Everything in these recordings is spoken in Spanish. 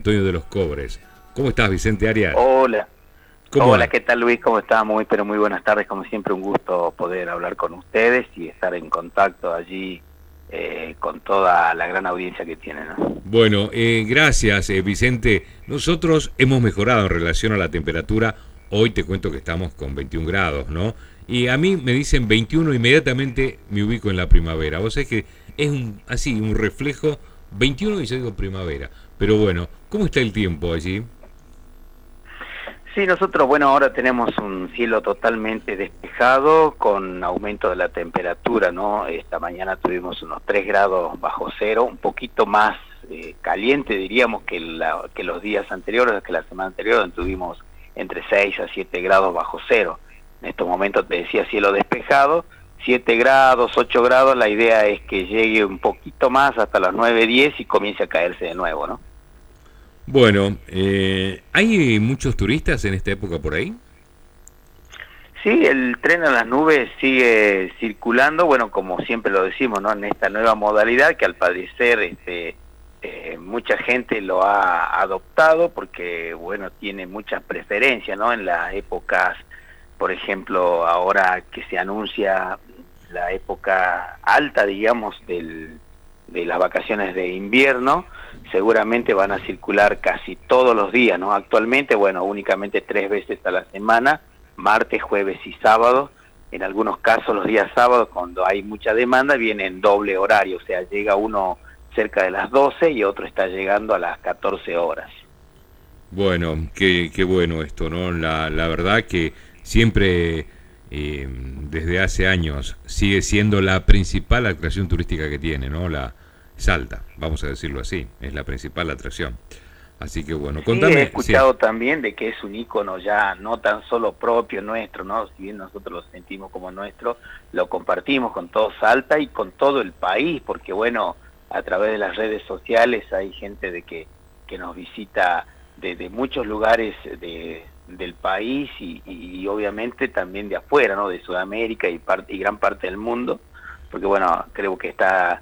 Antonio de los Cobres. ¿Cómo estás, Vicente Arias? Hola. Hola, ¿Qué tal, Luis? ¿Cómo estás? Pero muy buenas tardes. Como siempre, un gusto poder hablar con ustedes y estar en contacto allí con toda la gran audiencia que tienen, ¿no? Bueno, gracias, Vicente. Nosotros hemos mejorado en relación a la temperatura. Hoy te cuento que estamos con 21 grados, ¿no? Y a mí me dicen 21, inmediatamente me ubico en la primavera. Vos sabés que es así, un reflejo, 21 y yo digo primavera. Pero bueno, ¿cómo está el tiempo allí? Sí, nosotros, ahora tenemos un cielo totalmente despejado con aumento de la temperatura, ¿no? Esta mañana tuvimos unos 3 grados bajo cero, un poquito más caliente, diríamos, que los días anteriores, que la semana anterior, donde tuvimos entre 6 a 7 grados bajo cero. En estos momentos te decía cielo despejado, 7 grados, 8 grados, la idea es que llegue un poquito más hasta las 9, 10 y comience a caerse de nuevo, ¿no? Bueno, ¿hay muchos turistas en esta época por ahí? Sí, el tren a las nubes sigue circulando, como siempre lo decimos, ¿no? En esta nueva modalidad que al parecer mucha gente lo ha adoptado porque, tiene muchas preferencias, ¿no? En las épocas, por ejemplo, ahora que se anuncia la época alta, digamos, de las vacaciones de invierno, seguramente van a circular casi todos los días, ¿no? Actualmente, únicamente 3 veces a la semana, martes, jueves y sábado. En algunos casos los días sábados, cuando hay mucha demanda, viene en doble horario, o sea, llega uno cerca de las 12 y otro está llegando a las 14 horas. Bueno, qué bueno esto, ¿no? La verdad que siempre, desde hace años, sigue siendo la principal atracción turística que tiene, ¿no? La Salta, vamos a decirlo así, es la principal atracción. Así que bueno, contame. Sí, he escuchado también de que es un ícono ya no tan solo propio nuestro, ¿no? Si bien nosotros lo sentimos como nuestro, lo compartimos con todo Salta y con todo el país, porque a través de las redes sociales hay gente que nos visita de muchos lugares del país y obviamente también de afuera, ¿no? De Sudamérica y gran parte del mundo, porque creo que está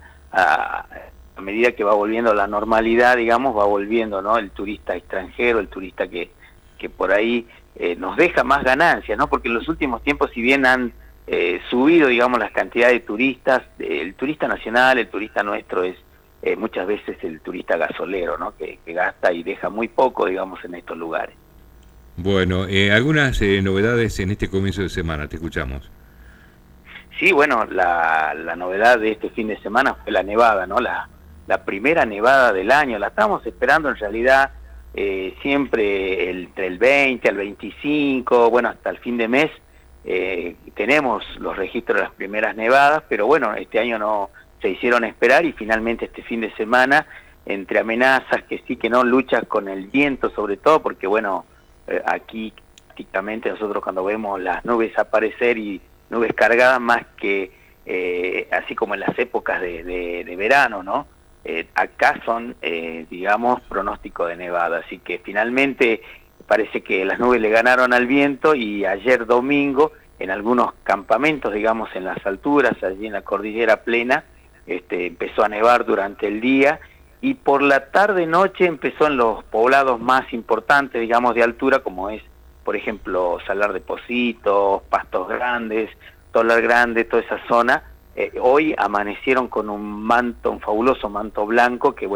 a medida que va volviendo a la normalidad, digamos, va volviendo, ¿no? El turista extranjero, el turista que por ahí nos deja más ganancias, ¿no? Porque en los últimos tiempos, si bien han subido, digamos, las cantidades de turistas, el turista nacional, el turista nuestro es muchas veces el turista gasolero, ¿no? Que gasta y deja muy poco, digamos, en estos lugares. Bueno, algunas novedades en este comienzo de semana, te escuchamos. Sí, la novedad de este fin de semana fue la nevada, ¿no? La primera nevada del año, la estábamos esperando en realidad siempre entre el 20 al 25, hasta el fin de mes tenemos los registros de las primeras nevadas, pero este año no se hicieron esperar y finalmente este fin de semana, entre amenazas que sí que no, luchas con el viento sobre todo, porque aquí prácticamente nosotros cuando vemos las nubes aparecer y nubes cargadas más que así como en las épocas de verano, ¿no? Acá son, digamos, pronóstico de nevada, así que finalmente parece que las nubes le ganaron al viento y ayer domingo en algunos campamentos, digamos, en las alturas, allí en la cordillera plena, empezó a nevar durante el día y por la tarde-noche empezó en los poblados más importantes, digamos, de altura, como es, por ejemplo, Salar de Pocitos, Pastos Grandes, Tolar Grande, toda esa zona. Hoy amanecieron con un fabuloso manto blanco que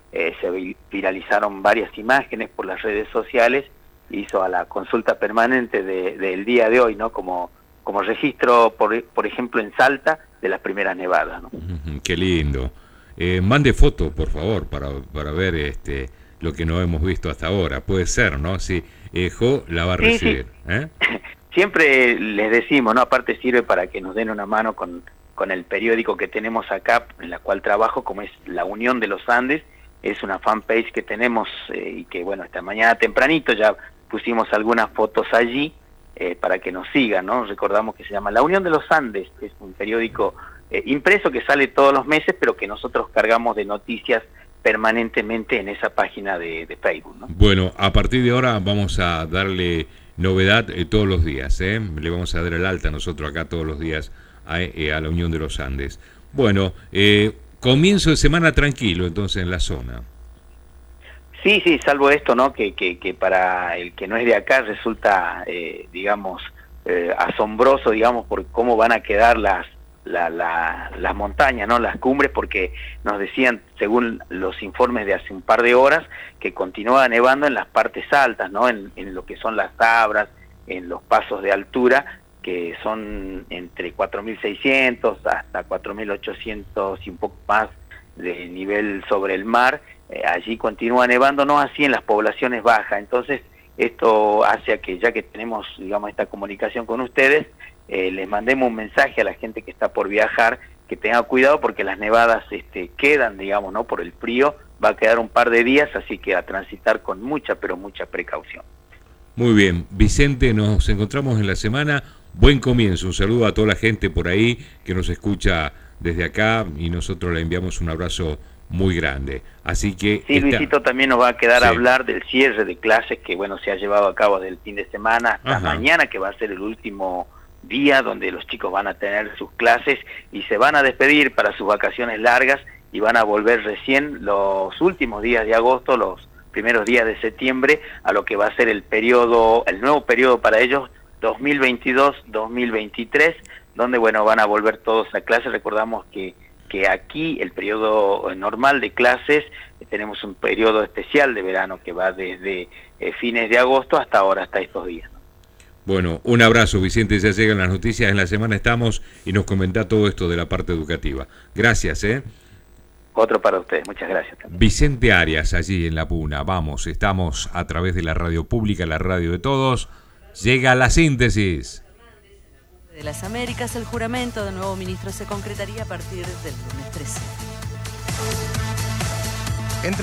se viralizaron varias imágenes por las redes sociales, hizo a la consulta permanente del día de hoy, ¿no? Como registro, por ejemplo, en Salta, de las primeras nevadas, ¿no? Qué lindo. Mande foto, por favor, para ver lo que no hemos visto hasta ahora. Puede ser, ¿no? Sí, Jo la va a recibir. Sí. Siempre les decimos, ¿no? Aparte sirve para que nos den una mano con el periódico que tenemos acá, en la cual trabajo, como es La Unión de los Andes, es una fanpage que tenemos y que, esta mañana tempranito ya pusimos algunas fotos allí para que nos sigan, ¿no? Recordamos que se llama La Unión de los Andes, es un periódico impreso que sale todos los meses, pero que nosotros cargamos de noticias permanentemente en esa página de Facebook, ¿no? Bueno, a partir de ahora vamos a darle novedad todos los días, le vamos a dar el alta nosotros acá todos los días a la Unión de los Andes. Bueno, comienzo de semana tranquilo entonces en la zona. Sí, sí, salvo esto, ¿no? Que para el que no es de acá resulta, digamos, asombroso, digamos, por cómo van a quedar las montañas, ¿no? Las cumbres, porque nos decían, según los informes de hace un par de horas, que continúa nevando en las partes altas, ¿no? En lo que son las tabras, en los pasos de altura, que son entre 4.600 hasta 4.800 y un poco más de nivel sobre el mar. Allí continúa nevando, no así en las poblaciones bajas. Entonces esto hace a que, ya que tenemos, digamos, esta comunicación con ustedes, les mandemos un mensaje a la gente que está por viajar, que tenga cuidado porque las nevadas quedan, digamos, ¿no? Por el frío, va a quedar un par de días, así que a transitar con mucha, pero mucha precaución. Muy bien, Vicente, nos encontramos en la semana. Buen comienzo, un saludo a toda la gente por ahí que nos escucha desde acá y nosotros le enviamos un abrazo muy grande. Así que sí, Luisito también nos va a quedar a hablar del cierre de clases que, bueno, se ha llevado a cabo desde el fin de semana hasta mañana, que va a ser el último día donde los chicos van a tener sus clases y se van a despedir para sus vacaciones largas y van a volver recién los últimos días de agosto, los primeros días de septiembre, a lo que va a ser el nuevo periodo para ellos, 2022-2023, donde, bueno, van a volver todos a clase. Recordamos que aquí el periodo normal de clases, tenemos un periodo especial de verano que va desde fines de agosto hasta ahora, hasta estos días. Bueno, un abrazo, Vicente, ya llegan las noticias, en la semana estamos y nos comenta todo esto de la parte educativa. Gracias, Otro para ustedes, muchas gracias también. Vicente Arias, allí en La Puna. Vamos, estamos a través de la radio pública, la radio de todos. Llega la síntesis. De las Américas, el juramento del nuevo ministro se concretaría a partir del lunes 13.